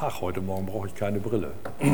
Ach, heute Morgen brauche ich keine Brille.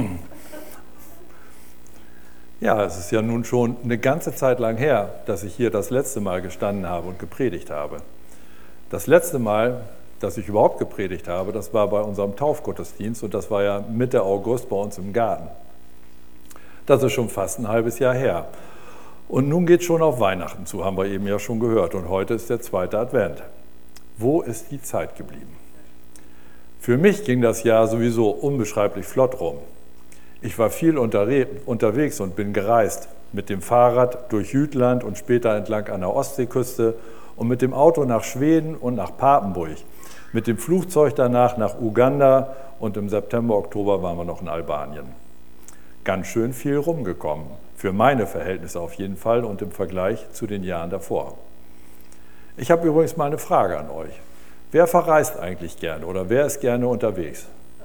Ja, es ist ja nun schon eine ganze Zeit lang her, dass ich hier das letzte Mal gestanden habe und gepredigt habe. Das letzte Mal, dass ich überhaupt gepredigt habe, das war bei unserem Taufgottesdienst und das war ja Mitte August bei uns im Garten. Das ist schon fast ein halbes Jahr her. Und nun geht es schon auf Weihnachten zu, haben wir eben ja schon gehört. Und heute ist der zweite Advent. Wo ist die Zeit geblieben? Für mich ging das Jahr sowieso unbeschreiblich flott rum. Ich war viel unterwegs und bin gereist. Mit dem Fahrrad durch Jütland und später entlang an der Ostseeküste und mit dem Auto nach Schweden und nach Papenburg. Mit dem Flugzeug danach nach Uganda und im September, Oktober waren wir noch in Albanien. Ganz schön viel rumgekommen, für meine Verhältnisse auf jeden Fall und im Vergleich zu den Jahren davor. Ich habe übrigens mal eine Frage an euch. Wer verreist eigentlich gerne oder wer ist gerne unterwegs?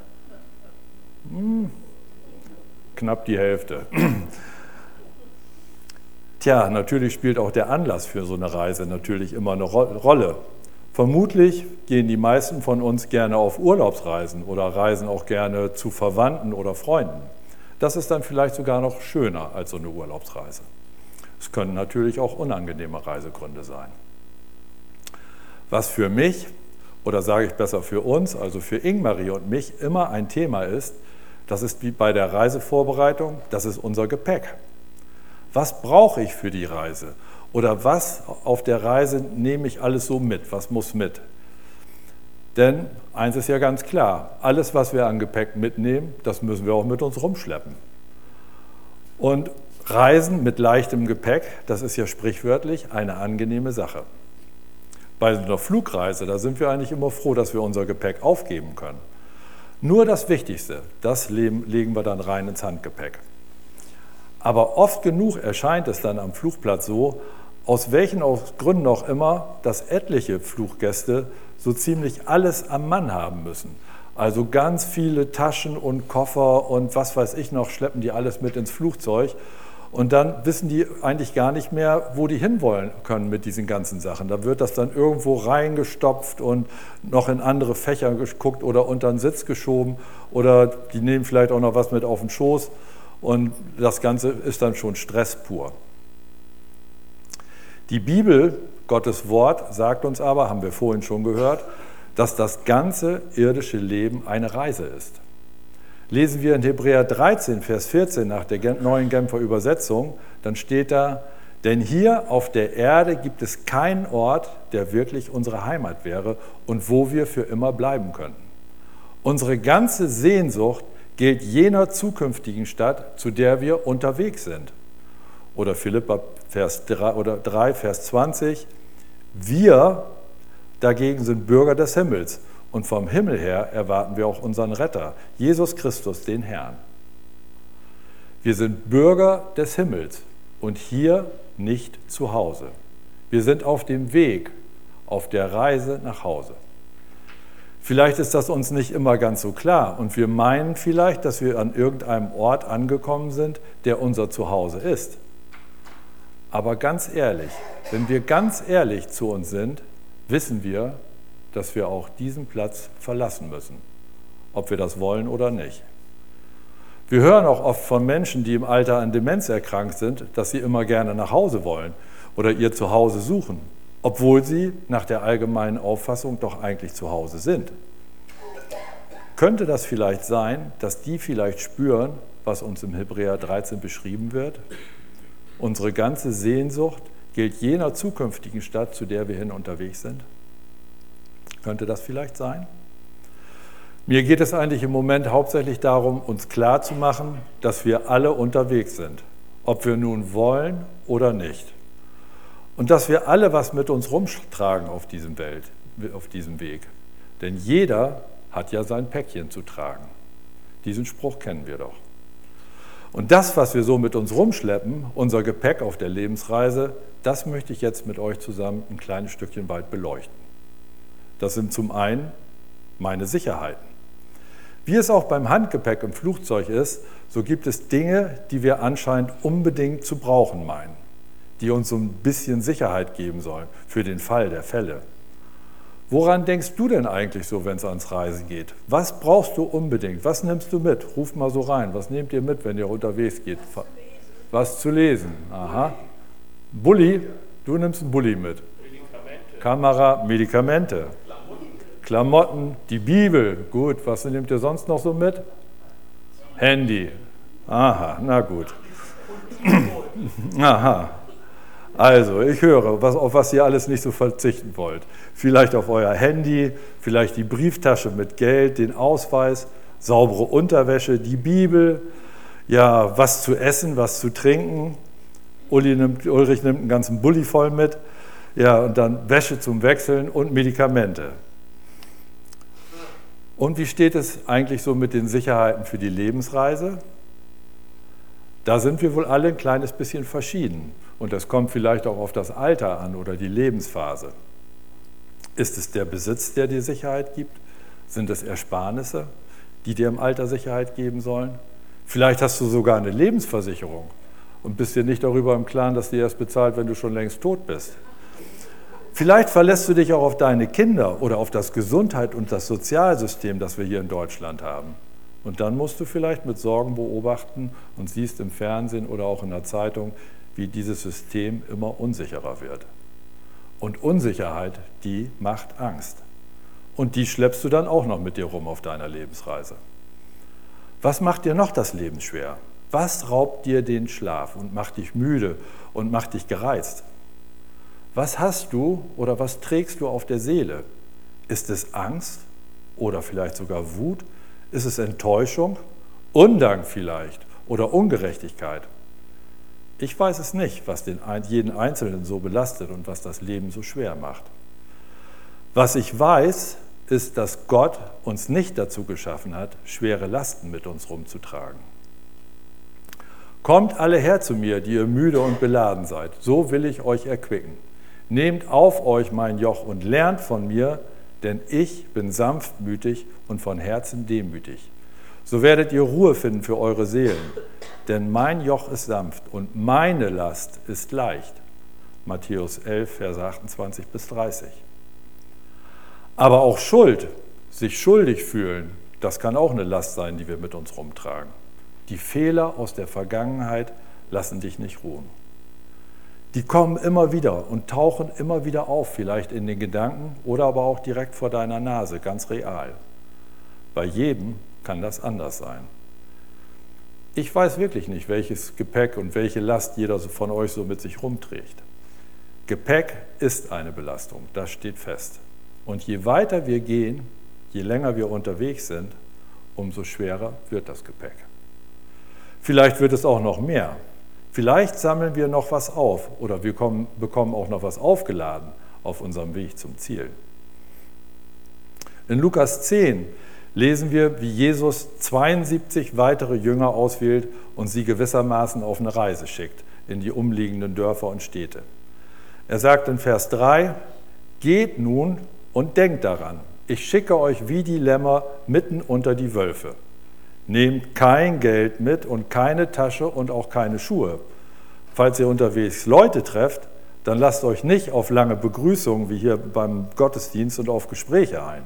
Knapp die Hälfte. Tja, natürlich spielt auch der Anlass für so eine Reise natürlich immer eine Rolle. Vermutlich gehen die meisten von uns gerne auf Urlaubsreisen oder reisen auch gerne zu Verwandten oder Freunden. Das ist dann vielleicht sogar noch schöner als so eine Urlaubsreise. Es können natürlich auch unangenehme Reisegründe sein. Was für mich, oder sage ich besser für uns, also für Ingmarie und mich, immer ein Thema ist, das ist wie bei der Reisevorbereitung, das ist unser Gepäck. Was brauche ich für die Reise? Oder was auf der Reise nehme ich alles so mit? Was muss mit? Denn eins ist ja ganz klar, alles, was wir an Gepäck mitnehmen, das müssen wir auch mit uns rumschleppen. Und Reisen mit leichtem Gepäck, das ist ja sprichwörtlich eine angenehme Sache. Bei einer Flugreise, da sind wir eigentlich immer froh, dass wir unser Gepäck aufgeben können. Nur das Wichtigste, das legen wir dann rein ins Handgepäck. Aber oft genug erscheint es dann am Flugplatz so, aus welchen Gründen auch immer, dass etliche Fluggäste so ziemlich alles am Mann haben müssen. Also ganz viele Taschen und Koffer und was weiß ich noch, schleppen die alles mit ins Flugzeug. Und dann wissen die eigentlich gar nicht mehr, wo die hinwollen können mit diesen ganzen Sachen. Da wird das dann irgendwo reingestopft und noch in andere Fächer geguckt oder unter den Sitz geschoben oder die nehmen vielleicht auch noch was mit auf den Schoß und das Ganze ist dann schon Stress pur. Die Bibel, Gottes Wort, sagt uns aber, haben wir vorhin schon gehört, dass das ganze irdische Leben eine Reise ist. Lesen wir in Hebräer 13, Vers 14 nach der neuen Genfer Übersetzung, dann steht da, denn hier auf der Erde gibt es keinen Ort, der wirklich unsere Heimat wäre und wo wir für immer bleiben könnten. Unsere ganze Sehnsucht gilt jener zukünftigen Stadt, zu der wir unterwegs sind. Oder Philipper 3, Vers 20, wir dagegen sind Bürger des Himmels. Und vom Himmel her erwarten wir auch unseren Retter, Jesus Christus, den Herrn. Wir sind Bürger des Himmels und hier nicht zu Hause. Wir sind auf dem Weg, auf der Reise nach Hause. Vielleicht ist das uns nicht immer ganz so klar und wir meinen vielleicht, dass wir an irgendeinem Ort angekommen sind, der unser Zuhause ist. Aber ganz ehrlich, wenn wir ganz ehrlich zu uns sind, wissen wir, dass wir auch diesen Platz verlassen müssen, ob wir das wollen oder nicht. Wir hören auch oft von Menschen, die im Alter an Demenz erkrankt sind, dass sie immer gerne nach Hause wollen oder ihr Zuhause suchen, obwohl sie nach der allgemeinen Auffassung doch eigentlich zu Hause sind. Könnte das vielleicht sein, dass die vielleicht spüren, was uns im Hebräer 13 beschrieben wird? Unsere ganze Sehnsucht gilt jener zukünftigen Stadt, zu der wir hin unterwegs sind? Könnte das vielleicht sein? Mir geht es eigentlich im Moment hauptsächlich darum, uns klarzumachen, dass wir alle unterwegs sind, ob wir nun wollen oder nicht. Und dass wir alle was mit uns rumtragen auf diesem Weg. Denn jeder hat ja sein Päckchen zu tragen. Diesen Spruch kennen wir doch. Und das, was wir so mit uns rumschleppen, unser Gepäck auf der Lebensreise, das möchte ich jetzt mit euch zusammen ein kleines Stückchen weit beleuchten. Das sind zum einen meine Sicherheiten. Wie es auch beim Handgepäck im Flugzeug ist, so gibt es Dinge, die wir anscheinend unbedingt zu brauchen meinen, die uns so ein bisschen Sicherheit geben sollen für den Fall der Fälle. Woran denkst du denn eigentlich so, wenn es ans Reisen geht? Was brauchst du unbedingt? Was nimmst du mit? Ruf mal so rein. Was nehmt ihr mit, wenn ihr unterwegs geht? Was zu lesen. Aha. Bulli? Du nimmst einen Bulli mit. Medikamente. Kamera, Medikamente. Klamotten, die Bibel. Gut, was nehmt ihr sonst noch so mit? Handy. Aha, na gut. Aha. Also, ich höre, auf was ihr alles nicht so verzichten wollt. Vielleicht auf euer Handy, vielleicht die Brieftasche mit Geld, den Ausweis, saubere Unterwäsche, die Bibel, ja, was zu essen, was zu trinken. Ulrich nimmt einen ganzen Bulli voll mit, ja, und dann Wäsche zum Wechseln und Medikamente. Und wie steht es eigentlich so mit den Sicherheiten für die Lebensreise? Da sind wir wohl alle ein kleines bisschen verschieden. Und das kommt vielleicht auch auf das Alter an oder die Lebensphase. Ist es der Besitz, der dir Sicherheit gibt? Sind es Ersparnisse, die dir im Alter Sicherheit geben sollen? Vielleicht hast du sogar eine Lebensversicherung und bist dir nicht darüber im Klaren, dass die erst bezahlt, wenn du schon längst tot bist. Vielleicht verlässt du dich auch auf deine Kinder oder auf das Gesundheit- und das Sozialsystem, das wir hier in Deutschland haben. Und dann musst du vielleicht mit Sorgen beobachten und siehst im Fernsehen oder auch in der Zeitung, wie dieses System immer unsicherer wird. Und Unsicherheit, die macht Angst. Und die schleppst du dann auch noch mit dir rum auf deiner Lebensreise. Was macht dir noch das Leben schwer? Was raubt dir den Schlaf und macht dich müde und macht dich gereizt? Was hast du oder was trägst du auf der Seele? Ist es Angst oder vielleicht sogar Wut? Ist es Enttäuschung, Undank vielleicht oder Ungerechtigkeit? Ich weiß es nicht, was jeden Einzelnen so belastet und was das Leben so schwer macht. Was ich weiß, ist, dass Gott uns nicht dazu geschaffen hat, schwere Lasten mit uns rumzutragen. Kommt alle her zu mir, die ihr müde und beladen seid, so will ich euch erquicken. Nehmt auf euch mein Joch und lernt von mir, denn ich bin sanftmütig und von Herzen demütig. So werdet ihr Ruhe finden für eure Seelen, denn mein Joch ist sanft und meine Last ist leicht. Matthäus 11, Verse 28 bis 30. Aber auch Schuld, sich schuldig fühlen, das kann auch eine Last sein, die wir mit uns rumtragen. Die Fehler aus der Vergangenheit lassen dich nicht ruhen. Die kommen immer wieder und tauchen immer wieder auf, vielleicht in den Gedanken oder aber auch direkt vor deiner Nase, ganz real. Bei jedem kann das anders sein. Ich weiß wirklich nicht, welches Gepäck und welche Last jeder von euch so mit sich rumträgt. Gepäck ist eine Belastung, das steht fest. Und je weiter wir gehen, je länger wir unterwegs sind, umso schwerer wird das Gepäck. Vielleicht wird es auch noch mehr. Vielleicht sammeln wir noch was auf oder wir bekommen auch noch was aufgeladen auf unserem Weg zum Ziel. In Lukas 10 lesen wir, wie Jesus 72 weitere Jünger auswählt und sie gewissermaßen auf eine Reise schickt in die umliegenden Dörfer und Städte. Er sagt in Vers 3, geht nun und denkt daran, ich schicke euch wie die Lämmer mitten unter die Wölfe. Nehmt kein Geld mit und keine Tasche und auch keine Schuhe. Falls ihr unterwegs Leute trefft, dann lasst euch nicht auf lange Begrüßungen wie hier beim Gottesdienst und auf Gespräche ein.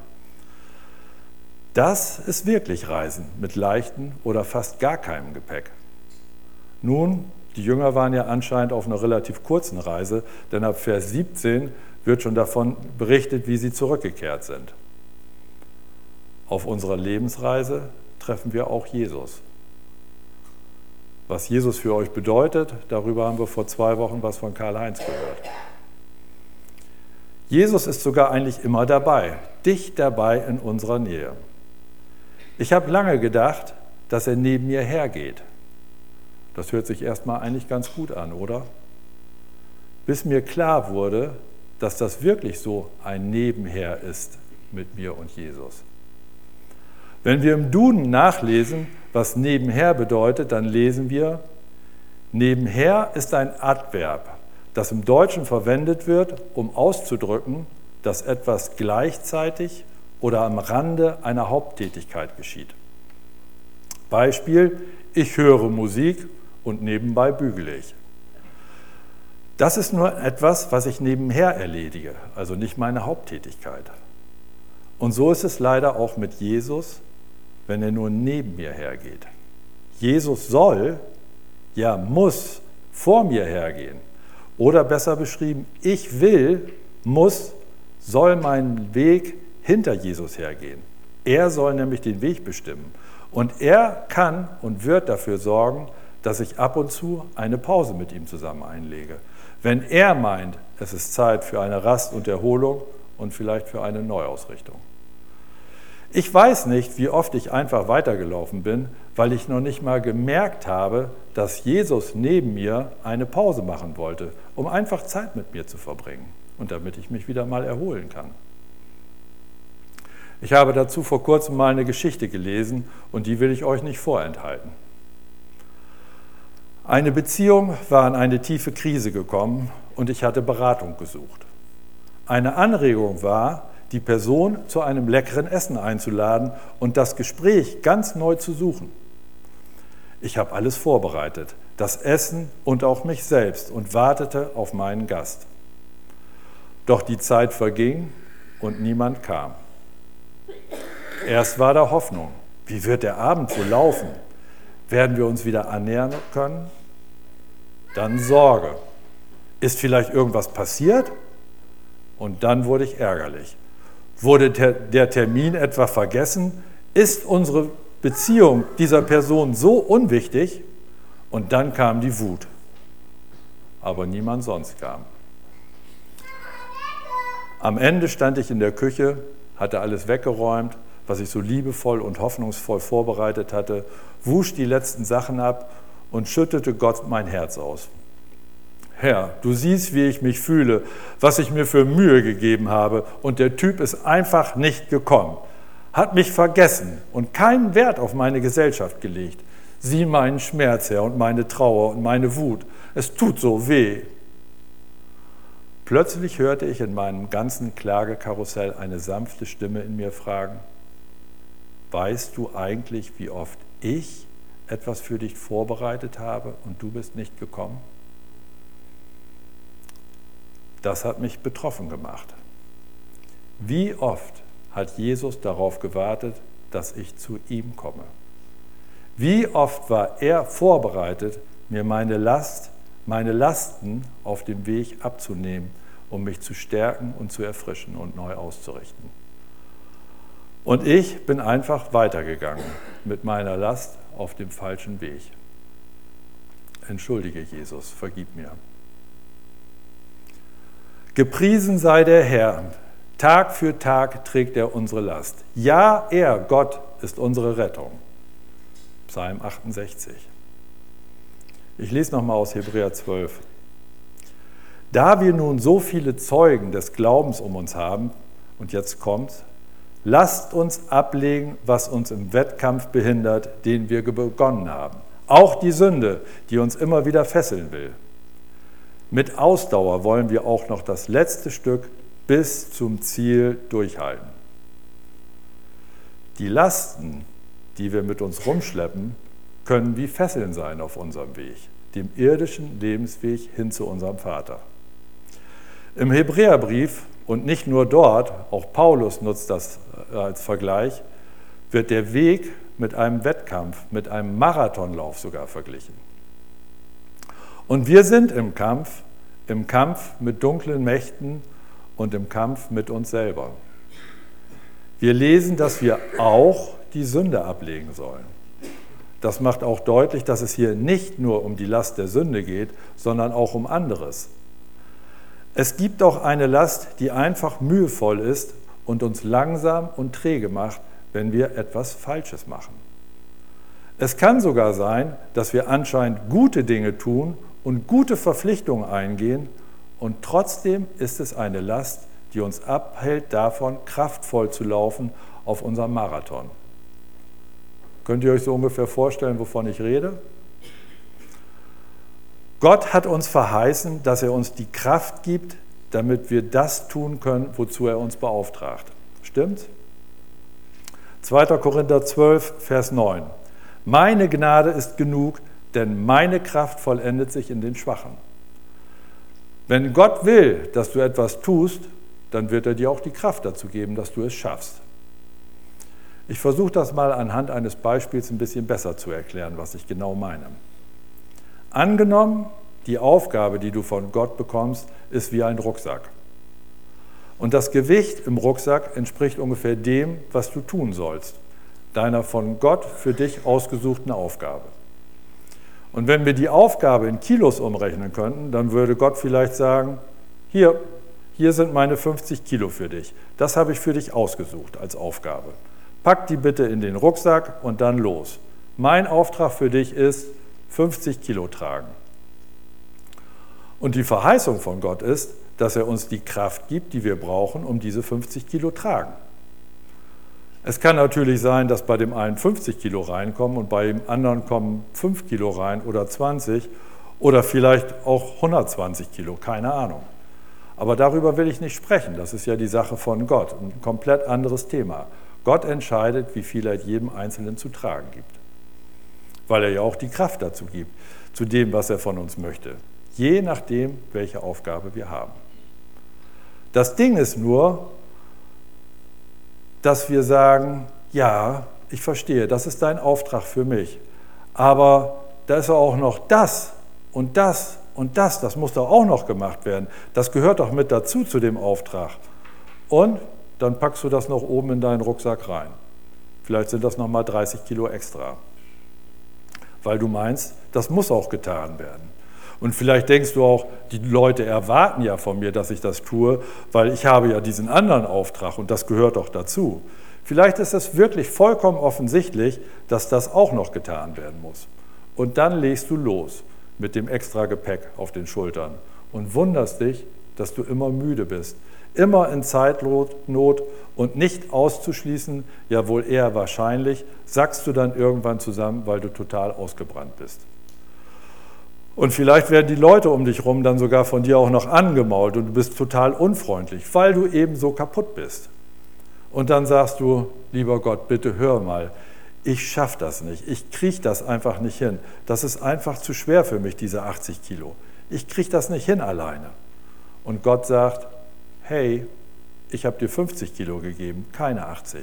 Das ist wirklich Reisen mit leichten oder fast gar keinem Gepäck. Nun, die Jünger waren ja anscheinend auf einer relativ kurzen Reise, denn ab Vers 17 wird schon davon berichtet, wie sie zurückgekehrt sind. Auf unserer Lebensreise treffen wir auch Jesus. Was Jesus für euch bedeutet, darüber haben wir vor 2 Wochen was von Karl-Heinz gehört. Jesus ist sogar eigentlich immer dabei, dicht dabei in unserer Nähe. Ich habe lange gedacht, dass er neben mir hergeht. Das hört sich erstmal eigentlich ganz gut an, oder? Bis mir klar wurde, dass das wirklich so ein Nebenher ist mit mir und Jesus. Wenn wir im Duden nachlesen, was nebenher bedeutet, dann lesen wir, nebenher ist ein Adverb, das im Deutschen verwendet wird, um auszudrücken, dass etwas gleichzeitig oder am Rande einer Haupttätigkeit geschieht. Beispiel, ich höre Musik und nebenbei bügele ich. Das ist nur etwas, was ich nebenher erledige, also nicht meine Haupttätigkeit. Und so ist es leider auch mit Jesus, wenn er nur neben mir hergeht. Jesus soll, ja muss, vor mir hergehen. Oder besser beschrieben, ich will, muss, soll meinen Weg hinter Jesus hergehen. Er soll nämlich den Weg bestimmen. Und er kann und wird dafür sorgen, dass ich ab und zu eine Pause mit ihm zusammen einlege. Wenn er meint, es ist Zeit für eine Rast und Erholung und vielleicht für eine Neuausrichtung. Ich weiß nicht, wie oft ich einfach weitergelaufen bin, weil ich noch nicht mal gemerkt habe, dass Jesus neben mir eine Pause machen wollte, um einfach Zeit mit mir zu verbringen und damit ich mich wieder mal erholen kann. Ich habe dazu vor kurzem mal eine Geschichte gelesen und die will ich euch nicht vorenthalten. Eine Beziehung war in eine tiefe Krise gekommen und ich hatte Beratung gesucht. Eine Anregung war, die Person zu einem leckeren Essen einzuladen und das Gespräch ganz neu zu suchen. Ich habe alles vorbereitet, das Essen und auch mich selbst und wartete auf meinen Gast. Doch die Zeit verging und niemand kam. Erst war da Hoffnung. Wie wird der Abend wohl laufen? Werden wir uns wieder annähern können? Dann Sorge. Ist vielleicht irgendwas passiert? Und dann wurde ich ärgerlich. Wurde der Termin etwa vergessen? Ist unsere Beziehung dieser Person so unwichtig? Und dann kam die Wut. Aber niemand sonst kam. Am Ende stand ich in der Küche, hatte alles weggeräumt, was ich so liebevoll und hoffnungsvoll vorbereitet hatte, wusch die letzten Sachen ab und schüttete Gott mein Herz aus. Herr, du siehst, wie ich mich fühle, was ich mir für Mühe gegeben habe und der Typ ist einfach nicht gekommen, hat mich vergessen und keinen Wert auf meine Gesellschaft gelegt. Sieh meinen Schmerz, Herr, und meine Trauer und meine Wut. Es tut so weh. Plötzlich hörte ich in meinem ganzen Klagekarussell eine sanfte Stimme in mir fragen, weißt du eigentlich, wie oft ich etwas für dich vorbereitet habe und du bist nicht gekommen? Das hat mich betroffen gemacht. Wie oft hat Jesus darauf gewartet, dass ich zu ihm komme? Wie oft war er vorbereitet, mir meine Lasten auf dem Weg abzunehmen, um mich zu stärken und zu erfrischen und neu auszurichten? Und ich bin einfach weitergegangen mit meiner Last auf dem falschen Weg. Entschuldige, Jesus, vergib mir. Gepriesen sei der Herr, Tag für Tag trägt er unsere Last. Ja, er, Gott, ist unsere Rettung. Psalm 68. Ich lese nochmal aus Hebräer 12. Da wir nun so viele Zeugen des Glaubens um uns haben, und jetzt kommt's, lasst uns ablegen, was uns im Wettkampf behindert, den wir begonnen haben. Auch die Sünde, die uns immer wieder fesseln will. Mit Ausdauer wollen wir auch noch das letzte Stück bis zum Ziel durchhalten. Die Lasten, die wir mit uns rumschleppen, können wie Fesseln sein auf unserem Weg, dem irdischen Lebensweg hin zu unserem Vater. Im Hebräerbrief, und nicht nur dort, auch Paulus nutzt das als Vergleich, wird der Weg mit einem Wettkampf, mit einem Marathonlauf sogar verglichen. Und wir sind im Kampf mit dunklen Mächten und im Kampf mit uns selber. Wir lesen, dass wir auch die Sünde ablegen sollen. Das macht auch deutlich, dass es hier nicht nur um die Last der Sünde geht, sondern auch um anderes. Es gibt auch eine Last, die einfach mühevoll ist und uns langsam und träge macht, wenn wir etwas Falsches machen. Es kann sogar sein, dass wir anscheinend gute Dinge tun und gute Verpflichtungen eingehen und trotzdem ist es eine Last, die uns abhält davon, kraftvoll zu laufen auf unserem Marathon. Könnt ihr euch so ungefähr vorstellen, wovon ich rede? Gott hat uns verheißen, dass er uns die Kraft gibt, damit wir das tun können, wozu er uns beauftragt. Stimmt's? 2. Korinther 12, Vers 9. Meine Gnade ist genug, denn meine Kraft vollendet sich in den Schwachen. Wenn Gott will, dass du etwas tust, dann wird er dir auch die Kraft dazu geben, dass du es schaffst. Ich versuche das mal anhand eines Beispiels ein bisschen besser zu erklären, was ich genau meine. Angenommen, die Aufgabe, die du von Gott bekommst, ist wie ein Rucksack. Und das Gewicht im Rucksack entspricht ungefähr dem, was du tun sollst, deiner von Gott für dich ausgesuchten Aufgabe. Und wenn wir die Aufgabe in Kilos umrechnen könnten, dann würde Gott vielleicht sagen, hier sind meine 50 Kilo für dich. Das habe ich für dich ausgesucht als Aufgabe. Pack die bitte in den Rucksack und dann los. Mein Auftrag für dich ist 50 Kilo tragen. Und die Verheißung von Gott ist, dass er uns die Kraft gibt, die wir brauchen, um diese 50 Kilo tragen. Es kann natürlich sein, dass bei dem einen 50 Kilo reinkommen und bei dem anderen kommen 5 Kilo rein oder 20 oder vielleicht auch 120 Kilo, keine Ahnung. Aber darüber will ich nicht sprechen, das ist ja die Sache von Gott, ein komplett anderes Thema. Gott entscheidet, wie viel er jedem Einzelnen zu tragen gibt, weil er ja auch die Kraft dazu gibt, zu dem, was er von uns möchte, je nachdem, welche Aufgabe wir haben. Das Ding ist nur, dass wir sagen, ja, ich verstehe, das ist dein Auftrag für mich, aber da ist auch noch das und das und das muss doch auch noch gemacht werden. Das gehört doch mit dazu zu dem Auftrag. Und dann packst du das noch oben in deinen Rucksack rein. Vielleicht sind das nochmal 30 Kilo extra, weil du meinst, das muss auch getan werden. Und vielleicht denkst du auch, die Leute erwarten ja von mir, dass ich das tue, weil ich habe ja diesen anderen Auftrag und das gehört doch dazu. Vielleicht ist es wirklich vollkommen offensichtlich, dass das auch noch getan werden muss. Und dann legst du los mit dem extra Gepäck auf den Schultern und wunderst dich, dass du immer müde bist, immer in Zeitnot und nicht auszuschließen, ja wohl eher wahrscheinlich, sackst du dann irgendwann zusammen, weil du total ausgebrannt bist. Und vielleicht werden die Leute um dich herum dann sogar von dir auch noch angemault und du bist total unfreundlich, weil du eben so kaputt bist. Und dann sagst du, lieber Gott, bitte hör mal, ich schaffe das nicht, ich kriege das einfach nicht hin. Das ist einfach zu schwer für mich, diese 80 Kilo. Ich kriege das nicht hin alleine. Und Gott sagt, hey, ich habe dir 50 Kilo gegeben, keine 80.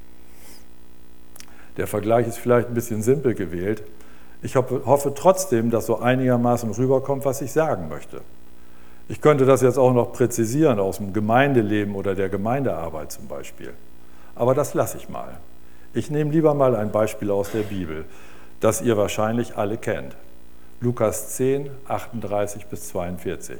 Der Vergleich ist vielleicht ein bisschen simpel gewählt. Ich hoffe trotzdem, dass so einigermaßen rüberkommt, was ich sagen möchte. Ich könnte das jetzt auch noch präzisieren aus dem Gemeindeleben oder der Gemeindearbeit zum Beispiel. Aber das lasse ich mal. Ich nehme lieber mal ein Beispiel aus der Bibel, das ihr wahrscheinlich alle kennt. Lukas 10, 38 bis 42.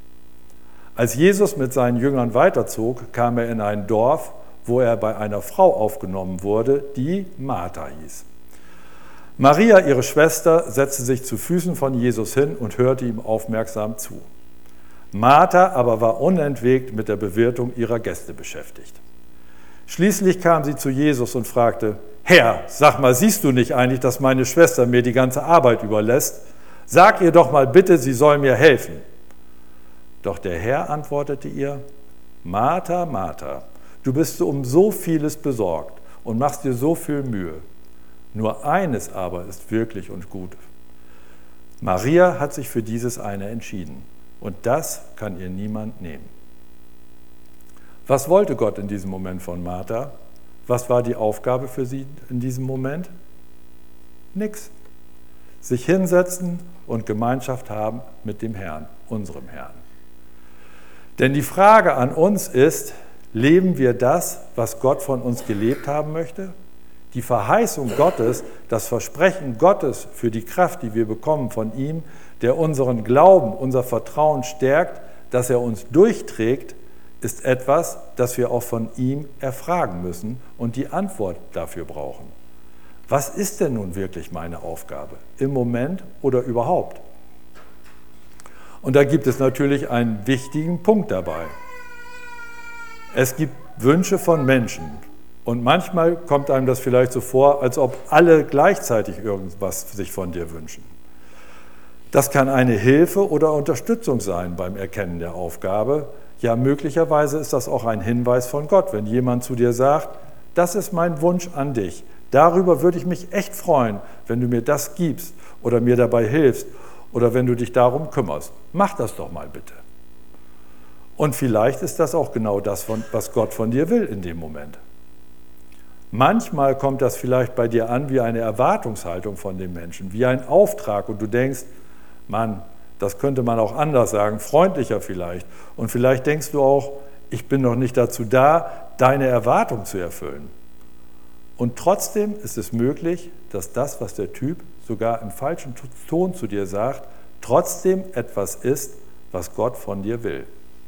Als Jesus mit seinen Jüngern weiterzog, kam er in ein Dorf, wo er bei einer Frau aufgenommen wurde, die Martha hieß. Maria, ihre Schwester, setzte sich zu Füßen von Jesus hin und hörte ihm aufmerksam zu. Martha aber war unentwegt mit der Bewirtung ihrer Gäste beschäftigt. Schließlich kam sie zu Jesus und fragte, Herr, sag mal, siehst du nicht eigentlich, dass meine Schwester mir die ganze Arbeit überlässt? Sag ihr doch mal bitte, sie soll mir helfen. Doch der Herr antwortete ihr, Martha, Martha, du bist um so vieles besorgt und machst dir so viel Mühe. Nur eines aber ist wirklich und gut. Maria hat sich für dieses eine entschieden und das kann ihr niemand nehmen. Was wollte Gott in diesem Moment von Martha? Was war die Aufgabe für sie in diesem Moment? Nix. Sich hinsetzen und Gemeinschaft haben mit dem Herrn, unserem Herrn. Denn die Frage an uns ist, leben wir das, was Gott von uns gelebt haben möchte? Die Verheißung Gottes, das Versprechen Gottes für die Kraft, die wir bekommen von ihm, der unseren Glauben, unser Vertrauen stärkt, dass er uns durchträgt, ist etwas, das wir auch von ihm erfragen müssen und die Antwort dafür brauchen. Was ist denn nun wirklich meine Aufgabe? Im Moment oder überhaupt? Und da gibt es natürlich einen wichtigen Punkt dabei. Es gibt Wünsche von Menschen. Und manchmal kommt einem das vielleicht so vor, als ob alle gleichzeitig irgendwas sich von dir wünschen. Das kann eine Hilfe oder Unterstützung sein beim Erkennen der Aufgabe. Ja, möglicherweise ist das auch ein Hinweis von Gott, wenn jemand zu dir sagt, das ist mein Wunsch an dich. Darüber würde ich mich echt freuen, wenn du mir das gibst oder mir dabei hilfst oder wenn du dich darum kümmerst. Mach das doch mal bitte. Und vielleicht ist das auch genau das, was Gott von dir will in dem Moment. Manchmal kommt das vielleicht bei dir an wie eine Erwartungshaltung von dem Menschen, wie ein Auftrag und du denkst, Mann, das könnte man auch anders sagen, freundlicher vielleicht. Und vielleicht denkst du auch, ich bin noch nicht dazu da, deine Erwartung zu erfüllen. Und trotzdem ist es möglich, dass das, was der Typ sogar im falschen Ton zu dir sagt, trotzdem etwas ist, was Gott von dir will.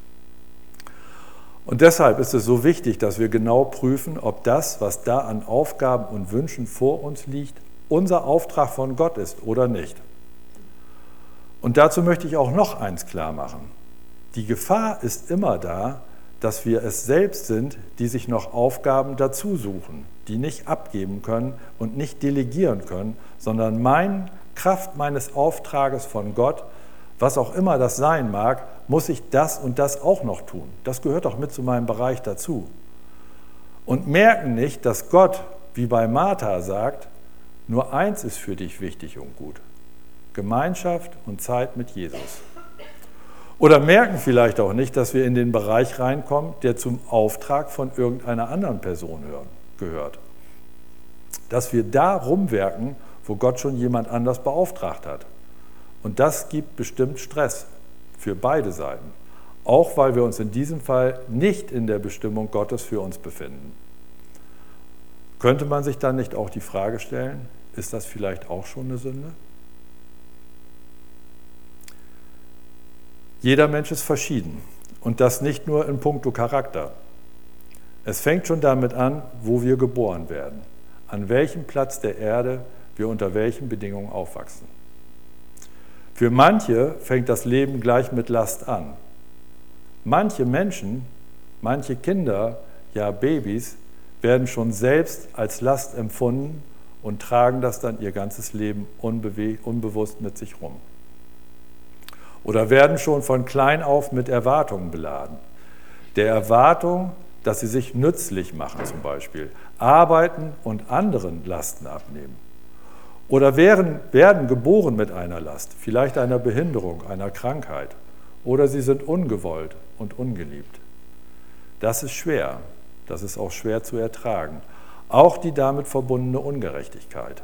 Und deshalb ist es so wichtig, dass wir genau prüfen, ob das, was da an Aufgaben und Wünschen vor uns liegt, unser Auftrag von Gott ist oder nicht. Und dazu möchte ich auch noch eins klar machen. Die Gefahr ist immer da, dass wir es selbst sind, die sich noch Aufgaben dazu suchen, die nicht abgeben können und nicht delegieren können, sondern Kraft meines Auftrages von Gott, was auch immer das sein mag, muss ich das und das auch noch tun. Das gehört auch mit zu meinem Bereich dazu. Und merken nicht, dass Gott, wie bei Martha sagt, nur eins ist für dich wichtig und gut: Gemeinschaft und Zeit mit Jesus. Oder merken vielleicht auch nicht, dass wir in den Bereich reinkommen, der zum Auftrag von irgendeiner anderen Person gehört. Dass wir da rumwerken, wo Gott schon jemand anders beauftragt hat. Und das gibt bestimmt Stress für beide Seiten, auch weil wir uns in diesem Fall nicht in der Bestimmung Gottes für uns befinden. Könnte man sich dann nicht auch die Frage stellen, ist das vielleicht auch schon eine Sünde? Jeder Mensch ist verschieden und das nicht nur in puncto Charakter. Es fängt schon damit an, wo wir geboren werden, an welchem Platz der Erde wir unter welchen Bedingungen aufwachsen. Für manche fängt das Leben gleich mit Last an. Manche Menschen, manche Kinder, ja Babys, werden schon selbst als Last empfunden und tragen das dann ihr ganzes Leben unbewusst mit sich rum. Oder werden schon von klein auf mit Erwartungen beladen. Der Erwartung, dass sie sich nützlich machen zum Beispiel, arbeiten und anderen Lasten abnehmen. Oder werden geboren mit einer Last, vielleicht einer Behinderung, einer Krankheit. Oder sie sind ungewollt und ungeliebt. Das ist schwer, das ist auch schwer zu ertragen. Auch die damit verbundene Ungerechtigkeit.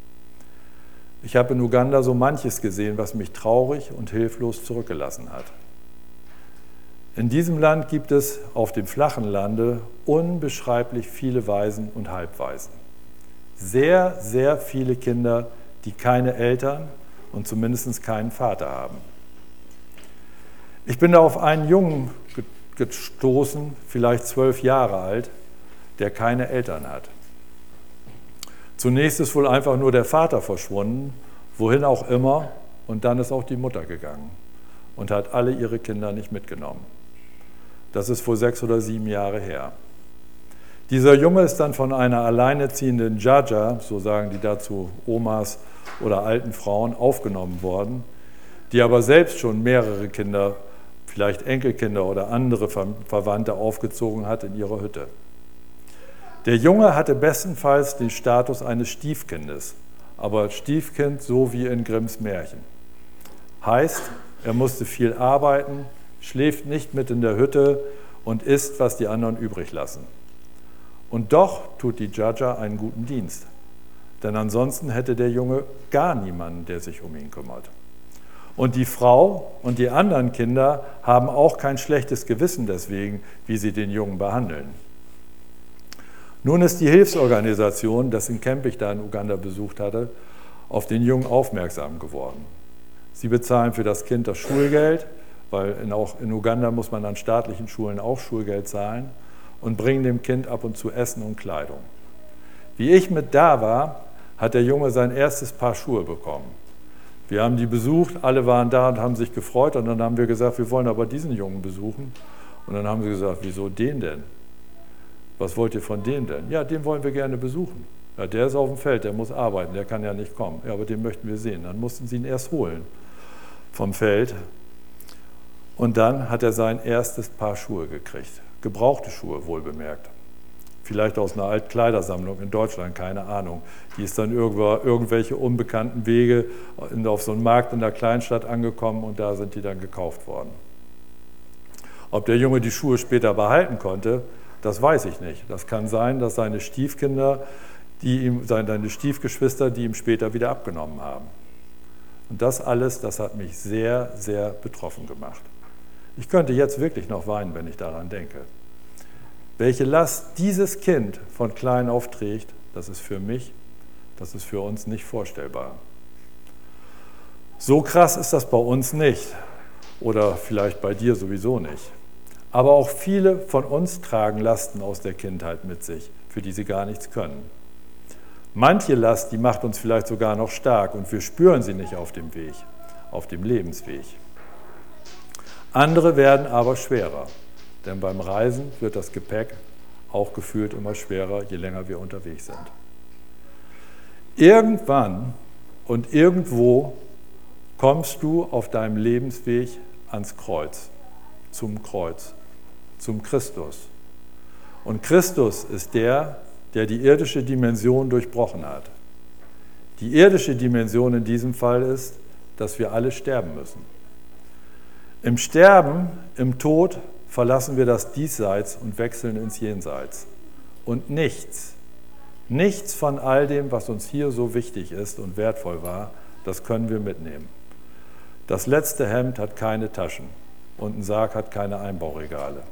Ich habe in Uganda so manches gesehen, was mich traurig und hilflos zurückgelassen hat. In diesem Land gibt es auf dem flachen Lande unbeschreiblich viele Waisen und Halbwaisen. Sehr, sehr viele Kinder, die keine Eltern und zumindest keinen Vater haben. Ich bin da auf einen Jungen gestoßen, vielleicht 12 Jahre alt, der keine Eltern hat. Zunächst ist wohl einfach nur der Vater verschwunden, wohin auch immer, und dann ist auch die Mutter gegangen und hat alle ihre Kinder nicht mitgenommen. Das ist wohl 6 oder 7 Jahre her. Dieser Junge ist dann von einer alleinerziehenden Jaja, so sagen die dazu Omas oder alten Frauen, aufgenommen worden, die aber selbst schon mehrere Kinder, vielleicht Enkelkinder oder andere Verwandte aufgezogen hat in ihrer Hütte. Der Junge hatte bestenfalls den Status eines Stiefkindes, aber Stiefkind so wie in Grimms Märchen. Heißt, er musste viel arbeiten, schläft nicht mit in der Hütte und isst, was die anderen übrig lassen. Und doch tut die Jaja einen guten Dienst, denn ansonsten hätte der Junge gar niemanden, der sich um ihn kümmert. Und die Frau und die anderen Kinder haben auch kein schlechtes Gewissen deswegen, wie sie den Jungen behandeln. Nun ist die Hilfsorganisation, dessen Camp ich da in Uganda besucht hatte, auf den Jungen aufmerksam geworden. Sie bezahlen für das Kind das Schulgeld, weil auch in Uganda muss man an staatlichen Schulen auch Schulgeld zahlen, und bringen dem Kind ab und zu Essen und Kleidung. Wie ich mit da war, hat der Junge sein erstes Paar Schuhe bekommen. Wir haben die besucht, alle waren da und haben sich gefreut, und dann haben wir gesagt, wir wollen aber diesen Jungen besuchen. Und dann haben sie gesagt, wieso den denn? Was wollt ihr von dem denn? Ja, den wollen wir gerne besuchen. Ja, der ist auf dem Feld, der muss arbeiten, der kann ja nicht kommen. Ja, aber den möchten wir sehen. Dann mussten sie ihn erst holen vom Feld. Und dann hat er sein erstes Paar Schuhe gekriegt. Gebrauchte Schuhe, wohlbemerkt. Vielleicht aus einer Altkleidersammlung in Deutschland, keine Ahnung. Die ist dann irgendwelche unbekannten Wege auf so einen Markt in der Kleinstadt angekommen, und da sind die dann gekauft worden. Ob der Junge die Schuhe später behalten konnte, Das weiß ich nicht. Das kann sein, dass seine Stiefkinder, seine Stiefgeschwister, die ihm später wieder abgenommen haben. Und das alles, das hat mich sehr, sehr betroffen gemacht. Ich könnte jetzt wirklich noch weinen, wenn ich daran denke. Welche Last dieses Kind von klein auf trägt, das ist für mich, das ist für uns nicht vorstellbar. So krass ist das bei uns nicht oder vielleicht bei dir sowieso nicht. Aber auch viele von uns tragen Lasten aus der Kindheit mit sich, für die sie gar nichts können. Manche Last, die macht uns vielleicht sogar noch stark und wir spüren sie nicht auf dem Weg, auf dem Lebensweg. Andere werden aber schwerer, denn beim Reisen wird das Gepäck auch gefühlt immer schwerer, je länger wir unterwegs sind. Irgendwann und irgendwo kommst du auf deinem Lebensweg ans Kreuz, zum Christus. Und Christus ist der die irdische Dimension durchbrochen hat. Die irdische Dimension in diesem Fall ist, dass wir alle sterben müssen. Im Sterben, im Tod verlassen wir das Diesseits und wechseln ins Jenseits. Und nichts von all dem, was uns hier so wichtig ist und wertvoll war, das können wir mitnehmen. Das letzte Hemd hat keine Taschen und ein Sarg hat keine Einbauregale.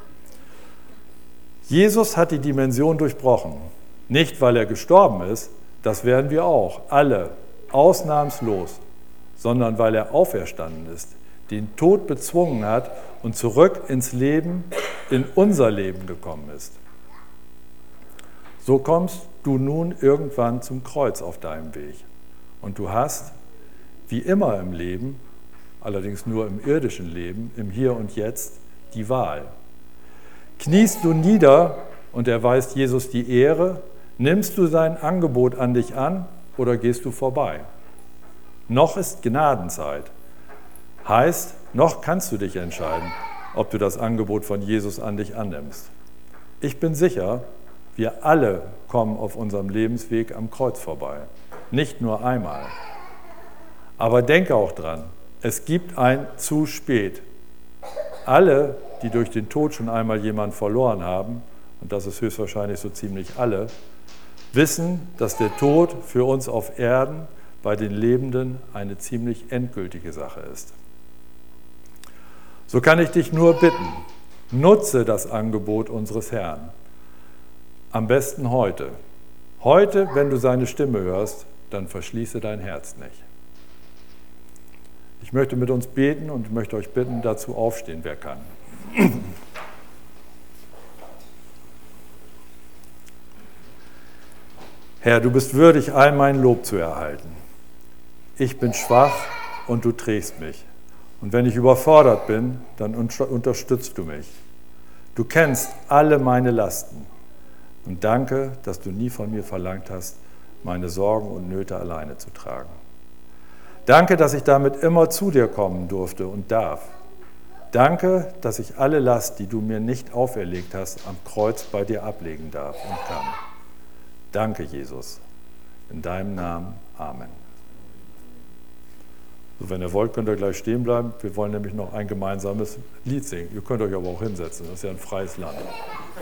Jesus hat die Dimension durchbrochen. Nicht, weil er gestorben ist, das werden wir auch, alle, ausnahmslos, sondern weil er auferstanden ist, den Tod bezwungen hat und zurück ins Leben, in unser Leben gekommen ist. So kommst du nun irgendwann zum Kreuz auf deinem Weg. Und du hast, wie immer im Leben, allerdings nur im irdischen Leben, im Hier und Jetzt, die Wahl. Kniest du nieder und erweist Jesus die Ehre, nimmst du sein Angebot an dich an oder gehst du vorbei? Noch ist Gnadenzeit. Heißt, noch kannst du dich entscheiden, ob du das Angebot von Jesus an dich annimmst. Ich bin sicher, wir alle kommen auf unserem Lebensweg am Kreuz vorbei. Nicht nur einmal. Aber denke auch dran, es gibt ein zu spät. Alle, die durch den Tod schon einmal jemanden verloren haben, und das ist höchstwahrscheinlich so ziemlich alle, wissen, dass der Tod für uns auf Erden bei den Lebenden eine ziemlich endgültige Sache ist. So kann ich dich nur bitten, nutze das Angebot unseres Herrn. Am besten heute. Heute, wenn du seine Stimme hörst, dann verschließe dein Herz nicht. Ich möchte mit uns beten und möchte euch bitten, dazu aufstehen, wer kann. Herr, du bist würdig, all mein Lob zu erhalten. Ich bin schwach und du trägst mich. Und wenn ich überfordert bin, dann unterstützt du mich. Du kennst alle meine Lasten. Und danke, dass du nie von mir verlangt hast, meine Sorgen und Nöte alleine zu tragen. Danke, dass ich damit immer zu dir kommen durfte und darf. Danke, dass ich alle Last, die du mir nicht auferlegt hast, am Kreuz bei dir ablegen darf und kann. Danke, Jesus. In deinem Namen. Amen. So, wenn ihr wollt, könnt ihr gleich stehen bleiben. Wir wollen nämlich noch ein gemeinsames Lied singen. Ihr könnt euch aber auch hinsetzen. Das ist ja ein freies Land.